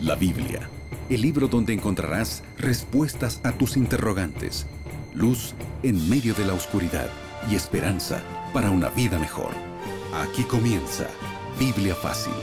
La Biblia, el libro donde encontrarás respuestas a tus interrogantes, luz en medio de la oscuridad y esperanza para una vida mejor. Aquí comienza Biblia Fácil.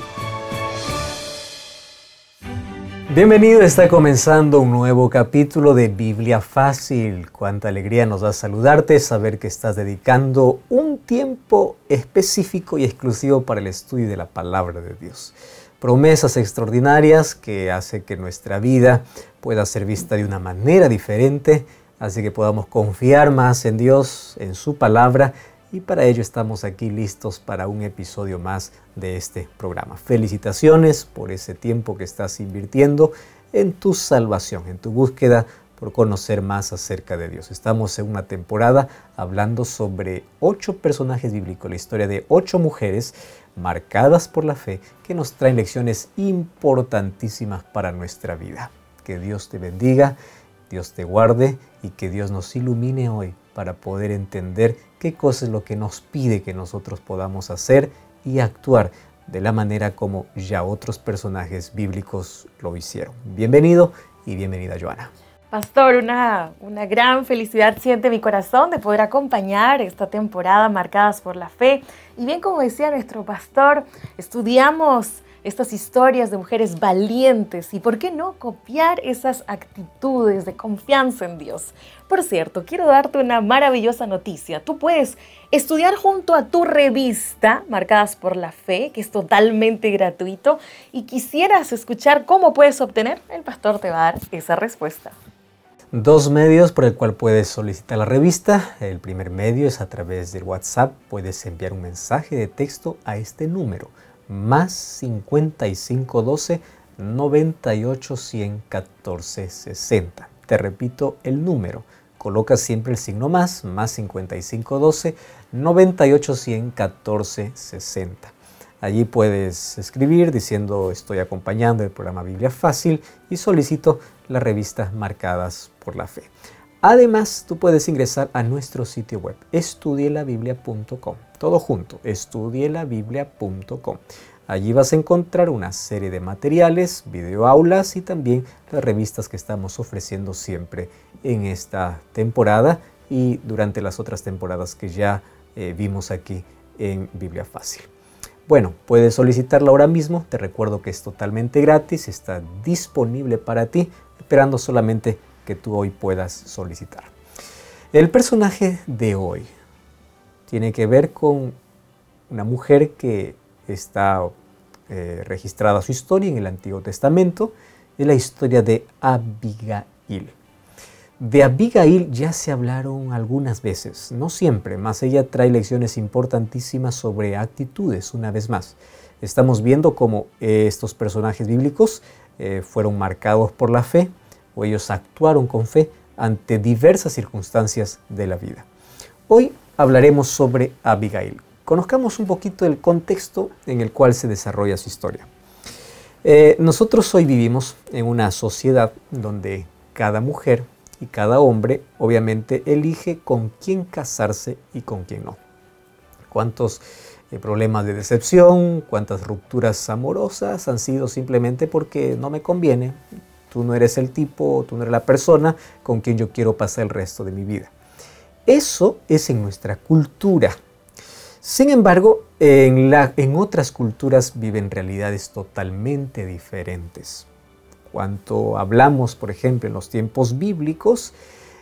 Bienvenido, está comenzando un nuevo capítulo de Biblia Fácil. Cuánta alegría nos da saludarte, saber que estás dedicando un tiempo específico y exclusivo para el estudio de la Palabra de Dios. Promesas extraordinarias que hace que nuestra vida pueda ser vista de una manera diferente, así que podamos confiar más en Dios, en su palabra, y para ello estamos aquí listos para un episodio más de este programa. Felicitaciones por ese tiempo que estás invirtiendo en tu salvación, en tu búsqueda por conocer más acerca de Dios. Estamos en una temporada hablando sobre 8 personajes bíblicos, la historia de 8 mujeres marcadas por la fe que nos traen lecciones importantísimas para nuestra vida. Que Dios te bendiga, Dios te guarde y que Dios nos ilumine hoy para poder entender qué cosa es lo que nos pide que nosotros podamos hacer y actuar de la manera como ya otros personajes bíblicos lo hicieron. Bienvenido y bienvenida, Joana. Pastor, una gran felicidad siente mi corazón de poder acompañar esta temporada marcadas por la fe. Y bien, como decía nuestro pastor, estudiamos estas historias de mujeres valientes y, ¿por qué no, copiar esas actitudes de confianza en Dios? Por cierto, quiero darte una maravillosa noticia. Tú puedes estudiar junto a tu revista Marcadas por la Fe, que es totalmente gratuito, y quisieras escuchar cómo puedes obtener, el pastor te va a dar esa respuesta. 2 medios por el cual puedes solicitar la revista. El primer medio es a través del WhatsApp. Puedes enviar un mensaje de texto a este número, más 5512 98 100 14 60. Te repito el número. Coloca siempre el signo más 5512 98 100 14 60. Allí puedes escribir diciendo: estoy acompañando el programa Biblia Fácil y solicito las revistas Marcadas por la Fe. Además, tú puedes ingresar a nuestro sitio web, estudielabiblia.com. Todo junto, estudielabiblia.com. Allí vas a encontrar una serie de materiales, videoaulas y también las revistas que estamos ofreciendo siempre en esta temporada y durante las otras temporadas que ya vimos aquí en Biblia Fácil. Bueno, puedes solicitarla ahora mismo. Te recuerdo que es totalmente gratis, está disponible para ti, esperando solamente que tú hoy puedas solicitar. El personaje de hoy tiene que ver con una mujer que está registrada su historia en el Antiguo Testamento. Es la historia de Abigail. De Abigail ya se hablaron algunas veces, no siempre, mas ella trae lecciones importantísimas sobre actitudes. Una vez más, estamos viendo cómo estos personajes bíblicos fueron marcados por la fe, o ellos actuaron con fe ante diversas circunstancias de la vida. Hoy hablaremos sobre Abigail. Conozcamos un poquito el contexto en el cual se desarrolla su historia. Nosotros hoy vivimos en una sociedad donde cada mujer y cada hombre obviamente elige con quién casarse y con quién no. ¿Cuántos problemas de decepción, cuántas rupturas amorosas han sido simplemente porque no me conviene? Tú no eres el tipo, tú no eres la persona con quien yo quiero pasar el resto de mi vida. Eso es en nuestra cultura. Sin embargo, en otras culturas viven realidades totalmente diferentes. Cuando hablamos, por ejemplo, en los tiempos bíblicos,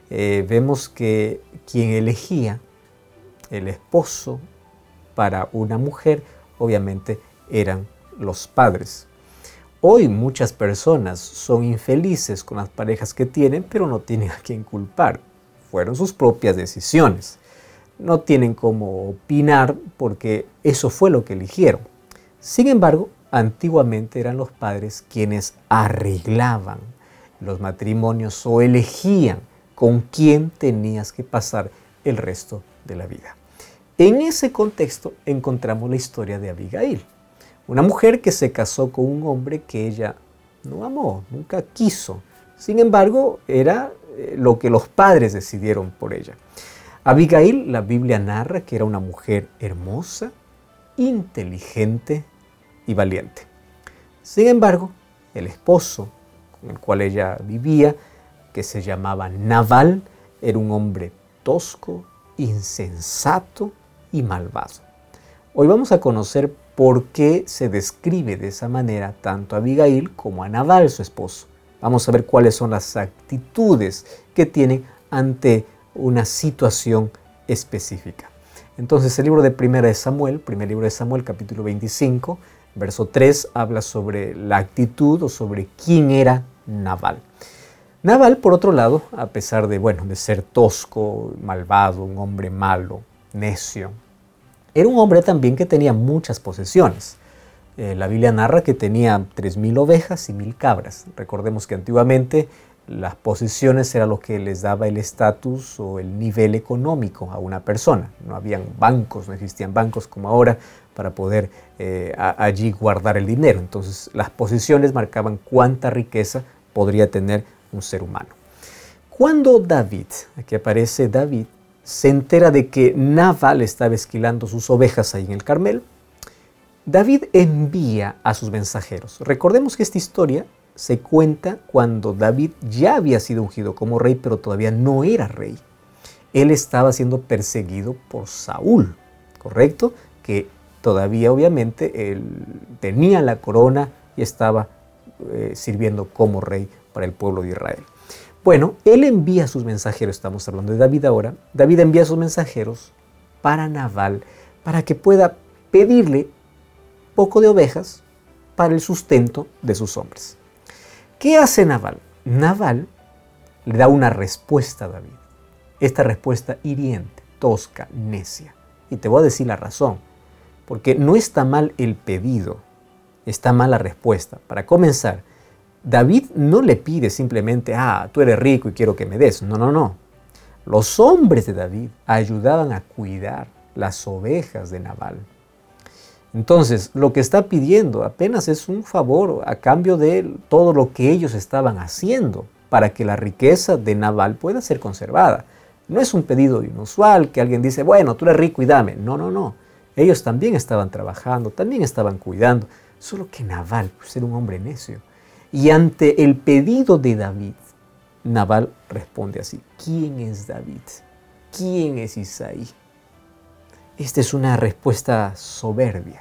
vemos que quien elegía el esposo para una mujer, obviamente, eran los padres. Hoy muchas personas son infelices con las parejas que tienen, pero no tienen a quién culpar. Fueron sus propias decisiones. No tienen cómo opinar porque eso fue lo que eligieron. Sin embargo, antiguamente eran los padres quienes arreglaban los matrimonios o elegían con quién tenías que pasar el resto de la vida. En ese contexto encontramos la historia de Abigail, una mujer que se casó con un hombre que ella no amó, nunca quiso. Sin embargo, era lo que los padres decidieron por ella. Abigail, la Biblia narra que era una mujer hermosa, inteligente y valiente. Sin embargo, el esposo con el cual ella vivía, que se llamaba Nabal, era un hombre tosco, insensato y malvado. Hoy vamos a conocer por qué se describe de esa manera tanto a Abigail como a Nabal, su esposo. Vamos a ver cuáles son las actitudes que tienen ante una situación específica. Entonces el libro de primer libro de Samuel, capítulo 25, verso 3, habla sobre la actitud o sobre quién era Nabal. Nabal, por otro lado, a pesar de ser tosco, malvado, un hombre malo, necio, era un hombre también que tenía muchas posesiones. La Biblia narra que tenía 3,000 ovejas y 1,000 cabras. Recordemos que antiguamente las posesiones era lo que les daba el estatus o el nivel económico a una persona. No habían bancos, no existían bancos como ahora para poder allí guardar el dinero. Entonces las posesiones marcaban cuánta riqueza podría tener un ser humano. Cuando David, aquí aparece David, se entera de que Nabal estaba esquilando sus ovejas ahí en el Carmel, David envía a sus mensajeros. Recordemos que esta historia se cuenta cuando David ya había sido ungido como rey, pero todavía no era rey. Él estaba siendo perseguido por Saúl, ¿correcto? Que todavía obviamente él tenía la corona y estaba sirviendo como rey para el pueblo de Israel. Bueno, él envía a sus mensajeros, estamos hablando de David ahora, David envía a sus mensajeros para Nabal, para que pueda pedirle poco de ovejas para el sustento de sus hombres. ¿Qué hace Nabal? Nabal le da una respuesta a David. Esta respuesta hiriente, tosca, necia. Y te voy a decir la razón. Porque no está mal el pedido, está mal la respuesta. Para comenzar, David no le pide simplemente, tú eres rico y quiero que me des. No. Los hombres de David ayudaban a cuidar las ovejas de Nabal. Entonces, lo que está pidiendo apenas es un favor a cambio de todo lo que ellos estaban haciendo para que la riqueza de Nabal pueda ser conservada. No es un pedido inusual que alguien dice, bueno, tú eres rico y dame. No. Ellos también estaban trabajando, también estaban cuidando, solo que Nabal era un hombre necio. Y ante el pedido de David, Nabal responde así, ¿quién es David? ¿Quién es Isaí? Esta es una respuesta soberbia.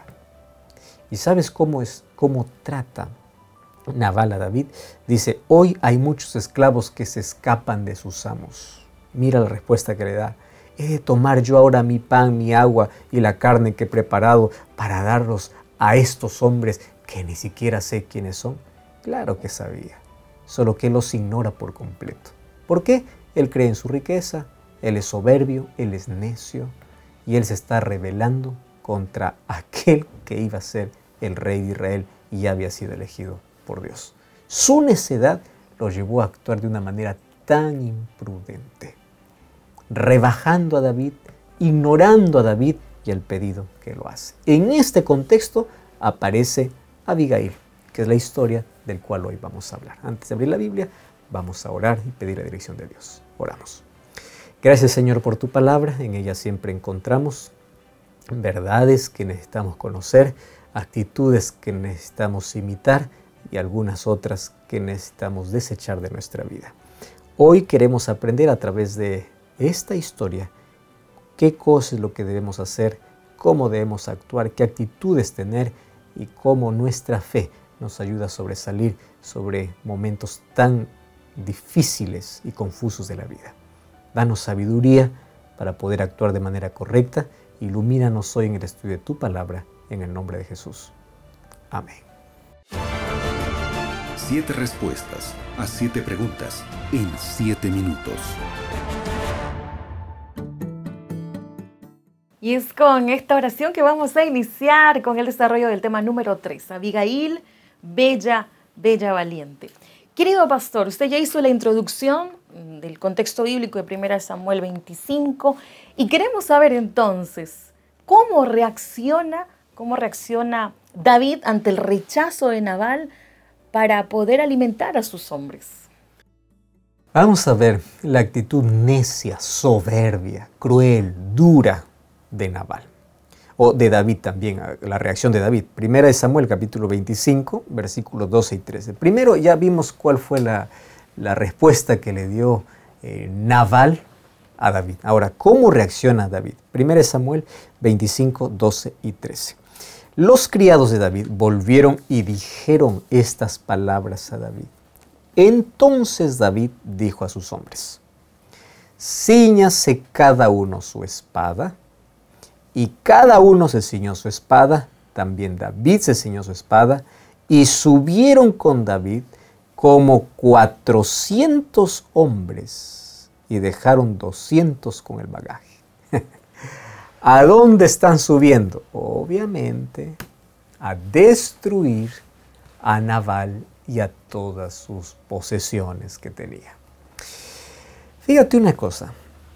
¿Y sabes cómo trata Nabal a David? Dice, hoy hay muchos esclavos que se escapan de sus amos. Mira la respuesta que le da. ¿He de tomar yo ahora mi pan, mi agua y la carne que he preparado para darlos a estos hombres que ni siquiera sé quiénes son? Claro que sabía, solo que él los ignora por completo. ¿Por qué? Él cree en su riqueza, él es soberbio, él es necio y él se está rebelando contra aquel que iba a ser el rey de Israel y ya había sido elegido por Dios. Su necedad lo llevó a actuar de una manera tan imprudente, rebajando a David, ignorando a David y el pedido que lo hace. En este contexto aparece Abigail, que es la historia del cual hoy vamos a hablar. Antes de abrir la Biblia, vamos a orar y pedir la dirección de Dios. Oramos. Gracias, Señor, por tu palabra. En ella siempre encontramos verdades que necesitamos conocer, actitudes que necesitamos imitar y algunas otras que necesitamos desechar de nuestra vida. Hoy queremos aprender a través de esta historia qué cosa es lo que debemos hacer, cómo debemos actuar, qué actitudes tener y cómo nuestra fe nos ayuda a sobresalir sobre momentos tan difíciles y confusos de la vida. Danos sabiduría para poder actuar de manera correcta. Ilumínanos hoy en el estudio de tu palabra, en el nombre de Jesús. Amén. 7 respuestas a 7 preguntas en 7 minutos. Y es con esta oración que vamos a iniciar con el desarrollo del tema número 3, Abigail, bella, valiente. Querido pastor, usted ya hizo la introducción del contexto bíblico de 1 Samuel 25 y queremos saber entonces cómo reacciona David ante el rechazo de Nabal para poder alimentar a sus hombres. Vamos a ver la actitud necia, soberbia, cruel, dura de Nabal. o de David también, la reacción de David. Primera de Samuel, capítulo 25, versículos 12 y 13. Primero ya vimos cuál fue la respuesta que le dio Nabal a David. Ahora, ¿cómo reacciona David? Primera de Samuel 25, 12 y 13. Los criados de David volvieron y dijeron estas palabras a David. Entonces David dijo a sus hombres: cíñase cada uno su espada. Y cada uno se ciñó su espada, también David se ciñó su espada, y subieron con David como 400 hombres, y dejaron 200 con el bagaje. ¿A dónde están subiendo? Obviamente, a destruir a Nabal y a todas sus posesiones que tenía. Fíjate una cosa.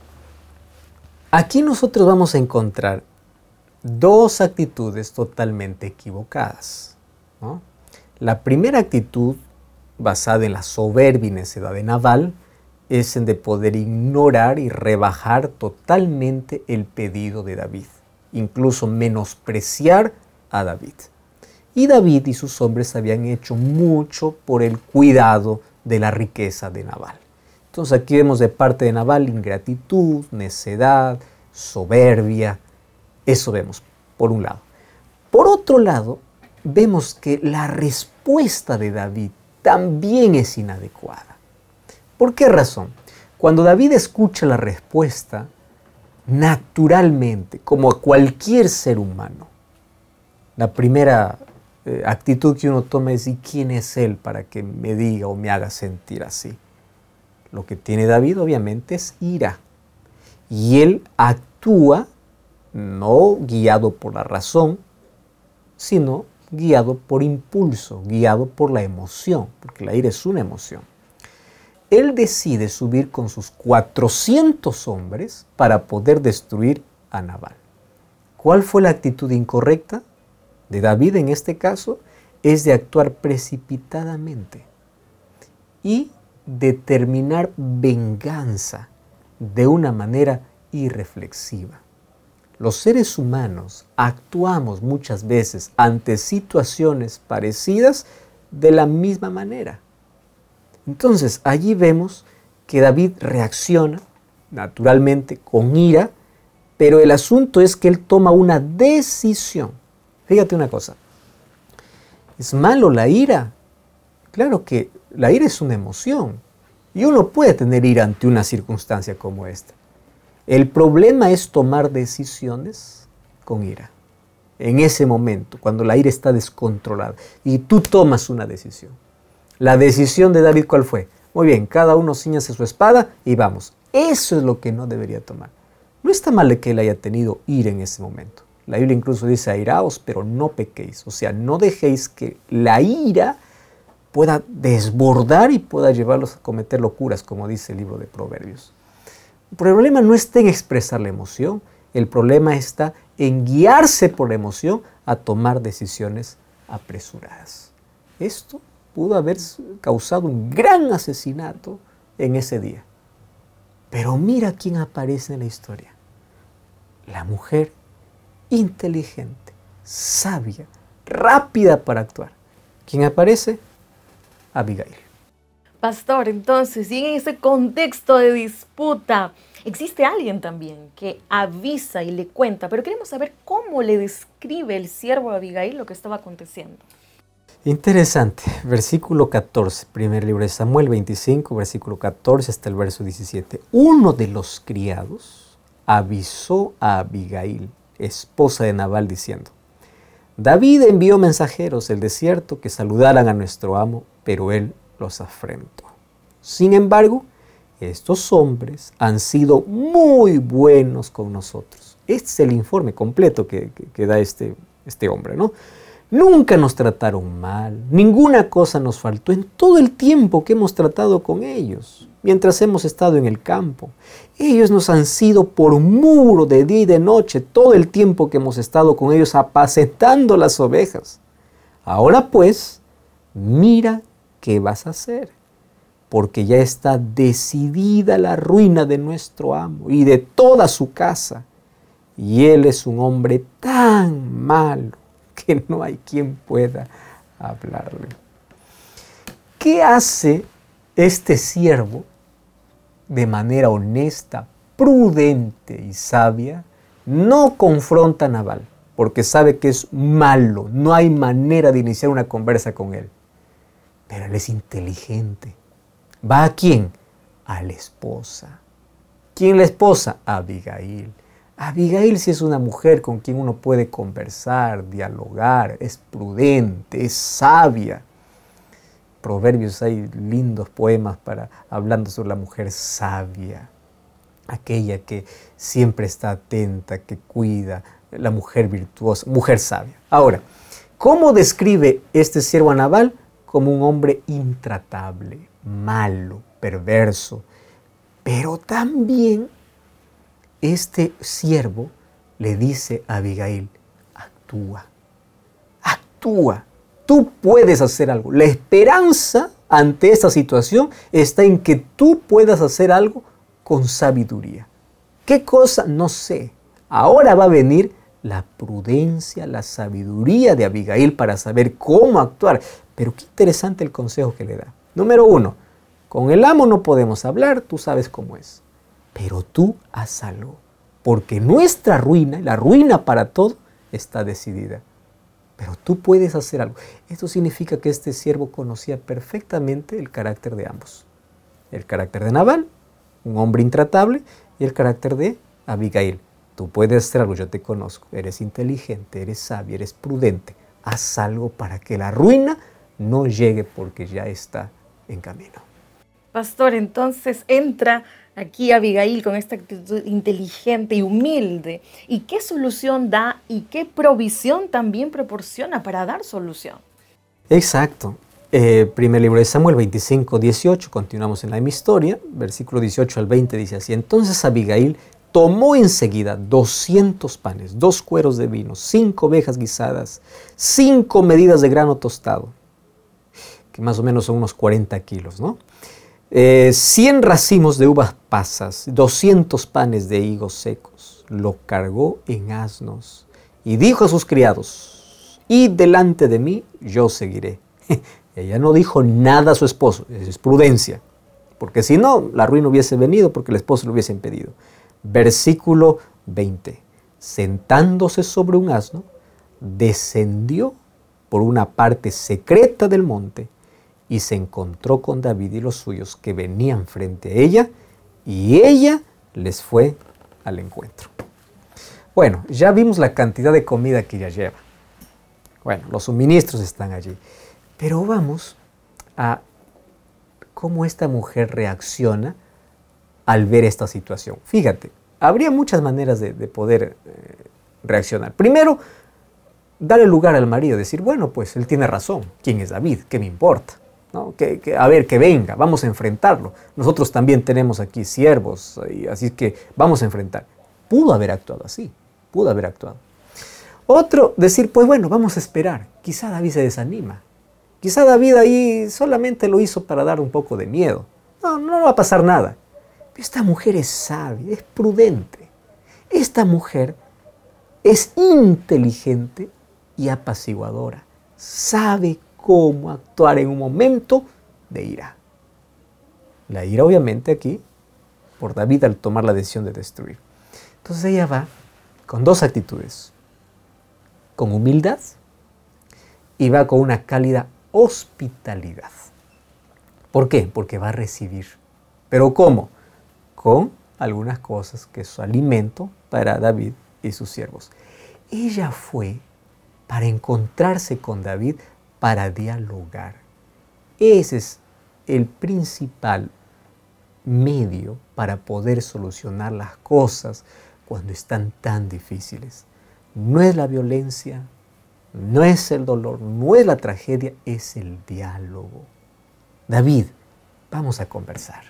Aquí nosotros vamos a encontrar dos actitudes totalmente equivocadas, ¿no? La primera actitud, basada en la soberbia y necedad de Nabal, es en de poder ignorar y rebajar totalmente el pedido de David, incluso menospreciar a David. Y David y sus hombres habían hecho mucho por el cuidado de la riqueza de Nabal. Entonces aquí vemos de parte de Nabal ingratitud, necedad, soberbia. Eso vemos, por un lado. Por otro lado, vemos que la respuesta de David también es inadecuada. ¿Por qué razón? Cuando David escucha la respuesta, naturalmente, como a cualquier ser humano, la primera actitud que uno toma es: ¿y quién es él para que me diga o me haga sentir así? Lo que tiene David obviamente es ira. Y él actúa no guiado por la razón, sino guiado por impulso, guiado por la emoción, porque la ira es una emoción. Él decide subir con sus 400 hombres para poder destruir a Nabal. ¿Cuál fue la actitud incorrecta de David en este caso? Es de actuar precipitadamente y determinar venganza de una manera irreflexiva. Los seres humanos actuamos muchas veces ante situaciones parecidas de la misma manera. Entonces, allí vemos que David reacciona naturalmente con ira, pero el asunto es que él toma una decisión. Fíjate una cosa, ¿es malo la ira? Claro que la ira es una emoción y uno puede tener ira ante una circunstancia como esta. El problema es tomar decisiones con ira. En ese momento, cuando la ira está descontrolada y tú tomas una decisión. La decisión de David, ¿cuál fue? Muy bien, cada uno cíñase su espada y vamos. Eso es lo que no debería tomar. No está mal de que él haya tenido ira en ese momento. La Biblia incluso dice: airaos, pero no pequéis. O sea, no dejéis que la ira pueda desbordar y pueda llevarlos a cometer locuras, como dice el libro de Proverbios. El problema no está en expresar la emoción, el problema está en guiarse por la emoción a tomar decisiones apresuradas. Esto pudo haber causado un gran asesinato en ese día. Pero mira quién aparece en la historia. La mujer inteligente, sabia, rápida para actuar. ¿Quién aparece? Abigail. Pastor, entonces, y en ese contexto de disputa, existe alguien también que avisa y le cuenta, pero queremos saber cómo le describe el siervo de Abigail lo que estaba aconteciendo. Interesante, versículo 14, primer libro de Samuel 25, versículo 14 hasta el verso 17. Uno de los criados avisó a Abigail, esposa de Nabal, diciendo: David envió mensajeros del desierto que saludaran a nuestro amo, pero él los afrentó. Sin embargo, estos hombres han sido muy buenos con nosotros. Este es el informe completo que da este hombre, ¿no? Nunca nos trataron mal, ninguna cosa nos faltó en todo el tiempo que hemos tratado con ellos, mientras hemos estado en el campo. Ellos nos han sido por muro de día y de noche todo el tiempo que hemos estado con ellos apacentando las ovejas. Ahora pues, mira qué vas a hacer, porque ya está decidida la ruina de nuestro amo y de toda su casa, y él es un hombre tan malo que no hay quien pueda hablarle. ¿Qué hace este siervo de manera honesta, prudente y sabia? No confronta a Nabal, porque sabe que es malo, no hay manera de iniciar una conversa con él. Pero él es inteligente. ¿Va a quién? A la esposa. ¿Quién la esposa? Abigail. Abigail sí es una mujer con quien uno puede conversar, dialogar, es prudente, es sabia. Proverbios, hay lindos poemas hablando sobre la mujer sabia, aquella que siempre está atenta, que cuida, la mujer virtuosa, mujer sabia. Ahora, ¿cómo describe este siervo a Nabal? Como un hombre intratable, malo, perverso, pero también este siervo le dice a Abigail, actúa, actúa, tú puedes hacer algo. La esperanza ante esta situación está en que tú puedas hacer algo con sabiduría. ¿Qué cosa? No sé. Ahora va a venir la prudencia, la sabiduría de Abigail para saber cómo actuar. Pero qué interesante el consejo que le da. Número 1, con el amo no podemos hablar, tú sabes cómo es. Pero tú haz algo, porque nuestra ruina, la ruina para todo, está decidida. Pero tú puedes hacer algo. Esto significa que este siervo conocía perfectamente el carácter de ambos. El carácter de Nabal, un hombre intratable, y el carácter de Abigail. Tú puedes hacer algo, yo te conozco, eres inteligente, eres sabia, eres prudente. Haz algo para que la ruina no llegue porque ya está en camino. Pastor, entonces entra aquí Abigail con esta actitud inteligente y humilde. ¿Y qué solución da y qué provisión también proporciona para dar solución? Exacto. Primer libro de Samuel 25, 18, continuamos en la misma historia, versículo 18 al 20 dice así: entonces Abigail tomó enseguida 200 panes, 2 cueros de vino, 5 ovejas guisadas, 5 medidas de grano tostado, que más o menos son unos 40 kilos, ¿no? 100 racimos de uvas pasas, 200 panes de higos secos. Lo cargó en asnos y dijo a sus criados: id delante de mí, yo seguiré. Ella no dijo nada a su esposo, es prudencia, porque si no, la ruina hubiese venido porque el esposo lo hubiese impedido. Versículo 20. Sentándose sobre un asno, descendió por una parte secreta del monte y se encontró con David y los suyos que venían frente a ella, y ella les fue al encuentro. Bueno, ya vimos la cantidad de comida que ella lleva. Bueno, los suministros están allí. Pero vamos a cómo esta mujer reacciona al ver esta situación. Fíjate, habría muchas maneras de poder reaccionar. Primero, darle lugar al marido, decir, bueno, pues él tiene razón. ¿Quién es David? ¿Qué me importa? ¿No? A ver, que venga, vamos a enfrentarlo. Nosotros también tenemos aquí siervos, así que vamos a enfrentar. Pudo haber actuado así, pudo haber actuado. Otro, decir, pues bueno, vamos a esperar. Quizá David se desanima. Quizá David ahí solamente lo hizo para dar un poco de miedo. No va a pasar nada. Pero esta mujer es sabia, es prudente. Esta mujer es inteligente y apaciguadora. Sabe cómo actuar en un momento de ira. La ira obviamente aquí por David al tomar la decisión de destruir. Entonces ella va con 2 actitudes. Con humildad y va con una cálida hospitalidad. ¿Por qué? Porque va a recibir. ¿Pero cómo? Con algunas cosas que es su alimento para David y sus siervos. Ella fue para encontrarse con David, para dialogar. Ese es el principal medio para poder solucionar las cosas cuando están tan difíciles. No es la violencia, no es el dolor, no es la tragedia, es el diálogo. David, vamos a conversar.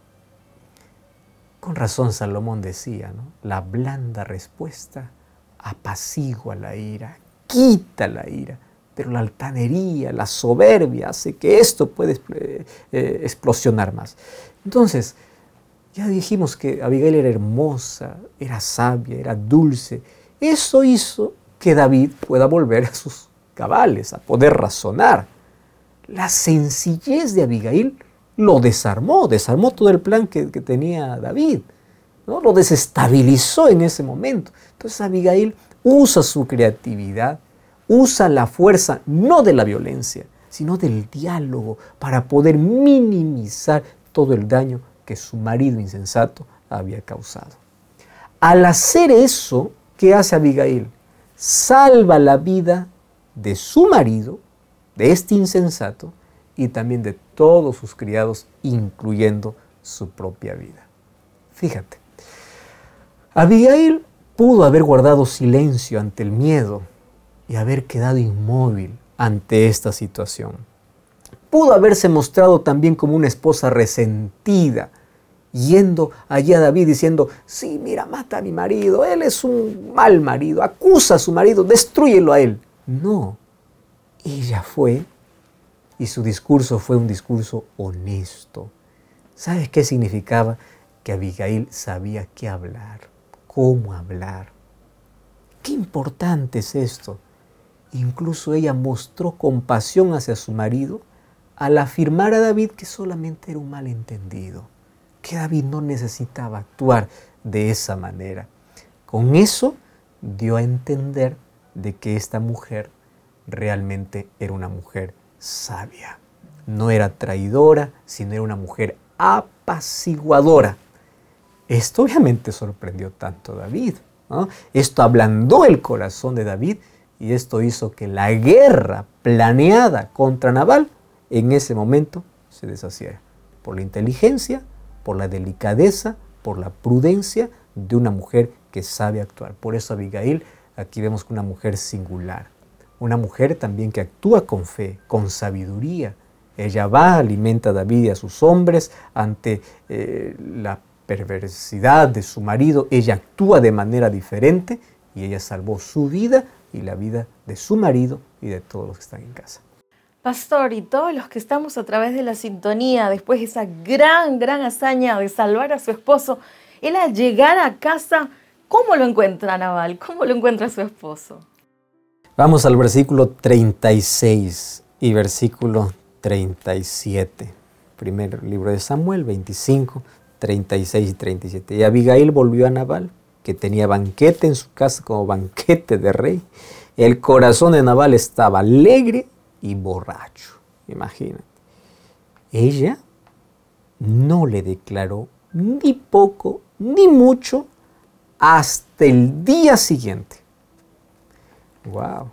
Con razón Salomón decía, ¿no? La blanda respuesta apacigua la ira, quita la ira, pero la altanería, la soberbia hace que esto pueda explosionar más. Entonces, Ya dijimos que Abigail era hermosa, era sabia, era dulce. Eso hizo que David pueda volver a sus cabales, a poder razonar. La sencillez de Abigail lo desarmó todo el plan que tenía David, ¿no? Lo desestabilizó en ese momento. Entonces Abigail usa su creatividad, usa la fuerza no de la violencia, sino del diálogo para poder minimizar todo el daño que su marido insensato había causado. Al hacer eso, ¿qué hace Abigail? Salva la vida de su marido, de este insensato, y también de todos sus criados, incluyendo su propia vida. Fíjate, Abigail pudo haber guardado silencio ante el miedo y haber quedado inmóvil ante esta situación. Pudo haberse mostrado también como una esposa resentida, yendo allí a David diciendo, sí, mira, mata a mi marido, él es un mal marido, acusa a su marido, destrúyelo a él. No, ella fue, y su discurso fue un discurso honesto. ¿Sabes qué significaba? Que Abigail sabía qué hablar, cómo hablar. Qué importante es esto. Incluso ella mostró compasión hacia su marido al afirmar a David que solamente era un malentendido, que David no necesitaba actuar de esa manera. Con eso dio a entender de que esta mujer realmente era una mujer sabia. No era traidora, sino era una mujer apaciguadora. Esto obviamente sorprendió tanto a David, ¿no? Esto ablandó el corazón de David y esto hizo que la guerra planeada contra Nabal en ese momento se deshaciera. Por la inteligencia, por la delicadeza, por la prudencia de una mujer que sabe actuar. Por eso Abigail, aquí vemos que una mujer singular. Una mujer también que actúa con fe, con sabiduría. Ella va, alimenta a David y a sus hombres ante la perversidad de su marido. Ella actúa de manera diferente y ella salvó su vida y la vida de su marido y de todos los que están en casa. Pastor, y todos los que estamos a través de la sintonía, después de esa gran hazaña de salvar a su esposo, él al llegar a casa, ¿cómo lo encuentra Nabal? ¿Cómo lo encuentra su esposo? Vamos al versículo 36 y versículo 37. Primer libro de Samuel, 25, 36 y 37. Y Abigail volvió a Nabal, que tenía banquete en su casa como banquete de rey. El corazón de Nabal estaba alegre y borracho. Imagínate. Ella no le declaró ni poco ni mucho hasta el día siguiente. ¡Wow!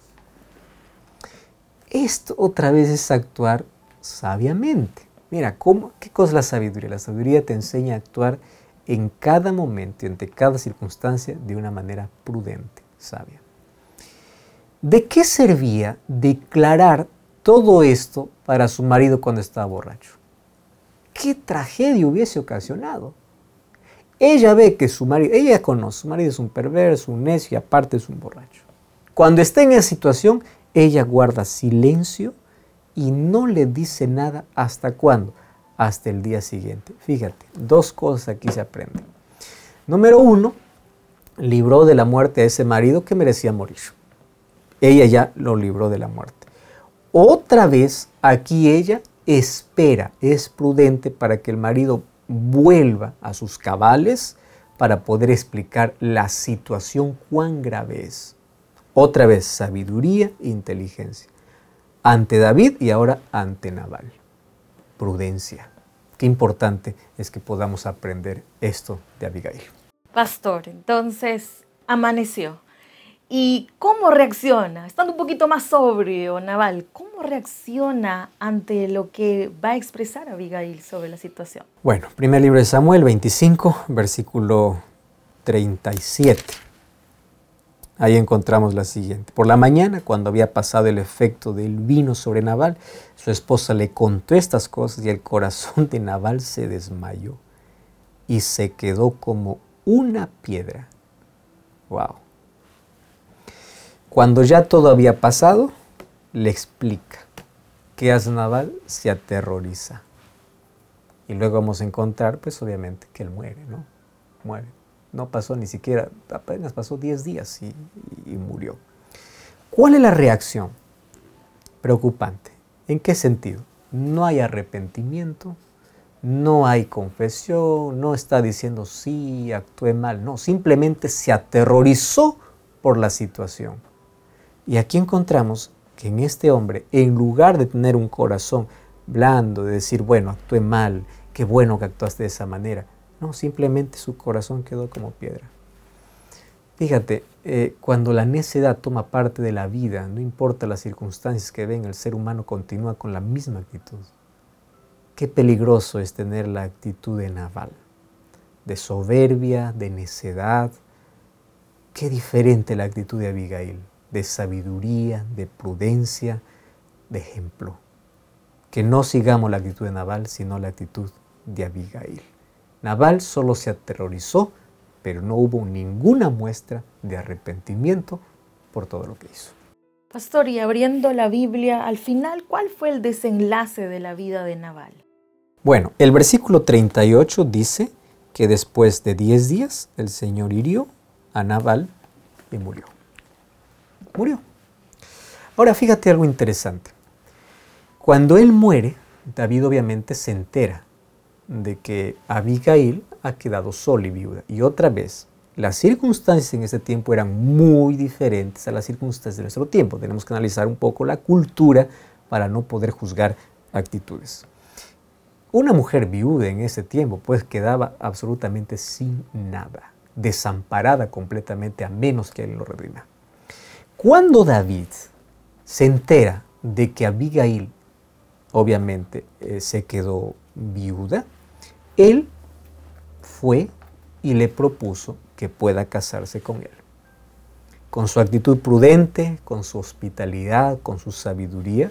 Esto otra vez es actuar sabiamente. Mira, ¿qué cosa es la sabiduría? La sabiduría te enseña a actuar en cada momento y ante cada circunstancia de una manera prudente, sabia. ¿De qué servía declarar todo esto para su marido cuando estaba borracho? ¿Qué tragedia hubiese ocasionado? Ella ve que su marido, ella conoce, su marido es un perverso, un necio y aparte es un borracho. Cuando está en esa situación, ella guarda silencio y no le dice nada. ¿Hasta cuándo? Hasta el día siguiente. Fíjate, dos cosas aquí se aprenden. Número uno, libró de la muerte a ese marido que merecía morir. Ella ya lo libró de la muerte. Otra vez, aquí ella espera, es prudente para que el marido vuelva a sus cabales para poder explicar la situación cuán grave es. Otra vez, sabiduría e inteligencia. Ante David y ahora ante Nabal. Prudencia. Qué importante es que podamos aprender esto de Abigail. Pastor, entonces amaneció. ¿Y cómo reacciona? Estando un poquito más sobrio, Nabal, ¿cómo reacciona ante lo que va a expresar Abigail sobre la situación? Bueno, primer libro de Samuel, 25, versículo 37. Ahí encontramos la siguiente. Por la mañana, cuando había pasado el efecto del vino sobre Nabal, su esposa le contó estas cosas y el corazón de Nabal se desmayó y se quedó como una piedra. ¡Wow! Cuando ya todo había pasado, le explica. ¿Qué hace Nabal? Se aterroriza. Y luego vamos a encontrar, pues obviamente, que él muere, ¿no? Muere. No pasó ni siquiera, apenas pasó 10 días y murió. ¿Cuál es la reacción? Preocupante. ¿En qué sentido? No hay arrepentimiento, no hay confesión, no está diciendo sí, actué mal, no, simplemente se aterrorizó por la situación. Y aquí encontramos que en este hombre, en lugar de tener un corazón blando, de decir, bueno, actué mal, qué bueno que actuaste de esa manera, no, simplemente su corazón quedó como piedra. Fíjate, cuando la necedad toma parte de la vida, no importa las circunstancias que ven, el ser humano continúa con la misma actitud. Qué peligroso es tener la actitud de Nabal, de soberbia, de necedad. Qué diferente la actitud de Abigail, de sabiduría, de prudencia, de ejemplo. Que no sigamos la actitud de Nabal, sino la actitud de Abigail. Nabal solo se aterrorizó, pero no hubo ninguna muestra de arrepentimiento por todo lo que hizo. Pastor, y abriendo la Biblia, al final, ¿cuál fue el desenlace de la vida de Nabal? Bueno, el versículo 38 dice que después de 10 días el Señor hirió a Nabal y murió. Murió. Ahora fíjate algo interesante. Cuando él muere, David obviamente se entera de que Abigail ha quedado sola y viuda. Y otra vez, las circunstancias en ese tiempo eran muy diferentes a las circunstancias de nuestro tiempo. Tenemos que analizar un poco la cultura para no poder juzgar actitudes. Una mujer viuda en ese tiempo pues quedaba absolutamente sin nada, desamparada completamente a menos que él lo redima. Cuando David se entera de que Abigail obviamente se quedó viuda, él fue y le propuso que pueda casarse con él. Con su actitud prudente, con su hospitalidad, con su sabiduría,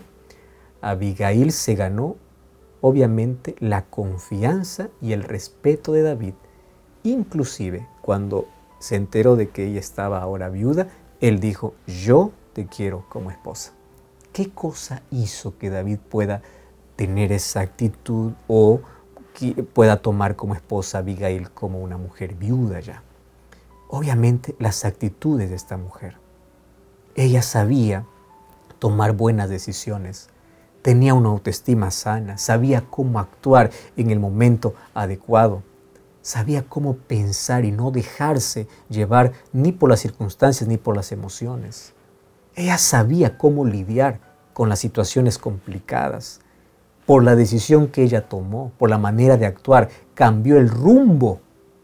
Abigail se ganó obviamente la confianza y el respeto de David. Inclusive cuando se enteró de que ella estaba ahora viuda, él dijo, yo te quiero como esposa. ¿Qué cosa hizo que David pueda tener esa actitud o que pueda tomar como esposa a Abigail como una mujer viuda ya? Obviamente las actitudes de esta mujer. Ella sabía tomar buenas decisiones, tenía una autoestima sana, sabía cómo actuar en el momento adecuado, sabía cómo pensar y no dejarse llevar ni por las circunstancias ni por las emociones. Ella sabía cómo lidiar con las situaciones complicadas. Por la decisión que ella tomó, por la manera de actuar, cambió el rumbo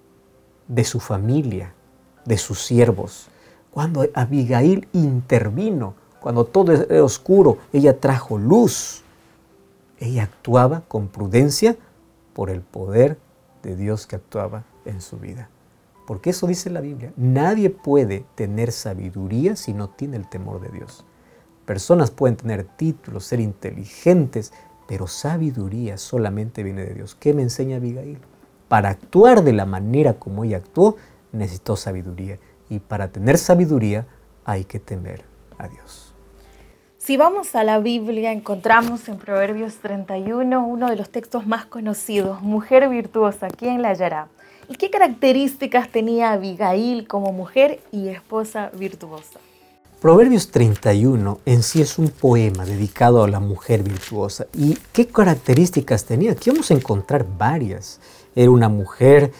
de su familia, de sus siervos. Cuando Abigail intervino, cuando todo era oscuro, ella trajo luz. Ella actuaba con prudencia por el poder de Dios que actuaba en su vida. Porque eso dice la Biblia. Nadie puede tener sabiduría si no tiene el temor de Dios. Personas pueden tener títulos, ser inteligentes, pero sabiduría solamente viene de Dios. ¿Qué me enseña Abigail? Para actuar de la manera como ella actuó, necesitó sabiduría. Y para tener sabiduría hay que temer a Dios. Si vamos a la Biblia, encontramos en Proverbios 31 uno de los textos más conocidos, mujer virtuosa, ¿quién la hallará? ¿Y qué características tenía Abigail como mujer y esposa virtuosa? Proverbios 31 en sí es un poema dedicado a la mujer virtuosa. ¿Y qué características tenía? Aquí vamos a encontrar varias. Era una mujer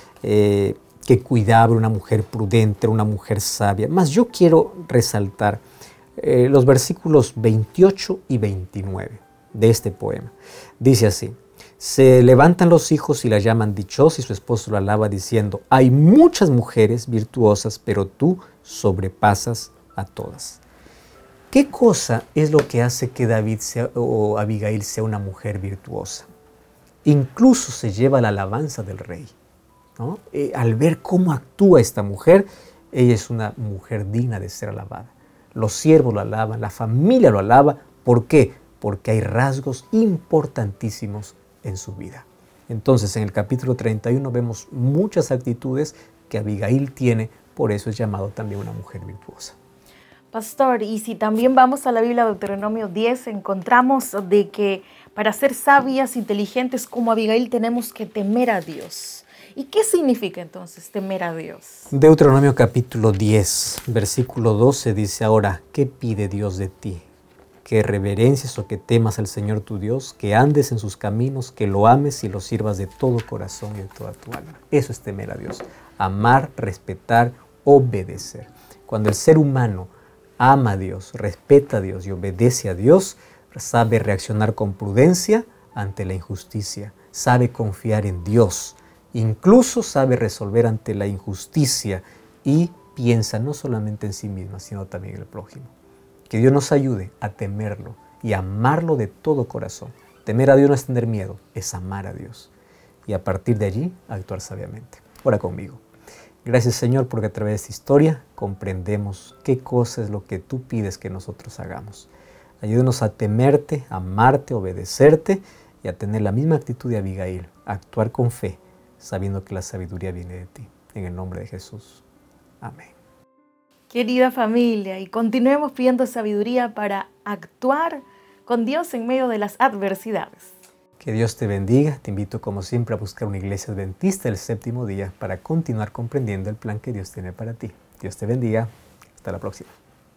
que cuidaba, una mujer prudente, una mujer sabia. Mas yo quiero resaltar los versículos 28 y 29 de este poema. Dice así: se levantan los hijos y la llaman dichosa y su esposo la alaba diciendo, hay muchas mujeres virtuosas, pero tú sobrepasas a todas. ¿Qué cosa es lo que hace que David o Abigail sea una mujer virtuosa? Incluso se lleva la alabanza del rey, ¿no? Al ver cómo actúa esta mujer, ella es una mujer digna de ser alabada. Los siervos lo alaban, la familia lo alaba. ¿Por qué? Porque hay rasgos importantísimos en su vida. Entonces, en el capítulo 31 vemos muchas actitudes que Abigail tiene, por eso es llamado también una mujer virtuosa. Pastor, y si también vamos a la Biblia, Deuteronomio 10, encontramos de que para ser sabias, inteligentes como Abigail, tenemos que temer a Dios. ¿Y qué significa entonces temer a Dios? Deuteronomio capítulo 10, versículo 12 dice: ahora, ¿qué pide Dios de ti? Que reverencies o que temas al Señor tu Dios, que andes en sus caminos, que lo ames y lo sirvas de todo corazón y de toda tu alma. Eso es temer a Dios. Amar, respetar, obedecer. Cuando el ser humano ama a Dios, respeta a Dios y obedece a Dios, sabe reaccionar con prudencia ante la injusticia, sabe confiar en Dios, incluso sabe resolver ante la injusticia y piensa no solamente en sí misma, sino también en el prójimo. Que Dios nos ayude a temerlo y amarlo de todo corazón. Temer a Dios no es tener miedo, es amar a Dios. Y a partir de allí, actuar sabiamente. Ora conmigo. Gracias, Señor, porque a través de esta historia comprendemos qué cosa es lo que tú pides que nosotros hagamos. Ayúdanos a temerte, a amarte, a obedecerte y a tener la misma actitud de Abigail, a actuar con fe, sabiendo que la sabiduría viene de ti. En el nombre de Jesús. Amén. Querida familia, y continuemos pidiendo sabiduría para actuar con Dios en medio de las adversidades. Que Dios te bendiga. Te invito como siempre a buscar una iglesia adventista del séptimo día para continuar comprendiendo el plan que Dios tiene para ti. Dios te bendiga. Hasta la próxima.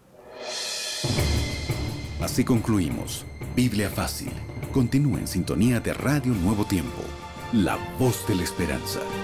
Así concluimos Biblia Fácil. Continúa en sintonía de Radio Nuevo Tiempo, la voz de la esperanza.